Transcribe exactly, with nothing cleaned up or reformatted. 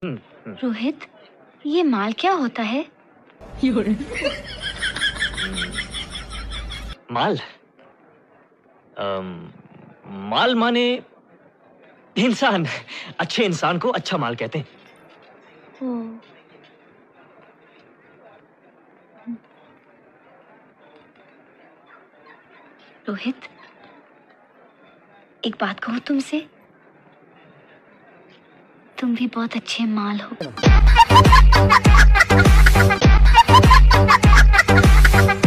हम्म, हम्म। रोहित, ये माल क्या होता है? माल अम, माल माने इंसान। अच्छे इंसान को अच्छा माल कहते हैं। ओ, रोहित, एक बात कहूँ तुमसे, तुम भी बहुत अच्छे माल हो।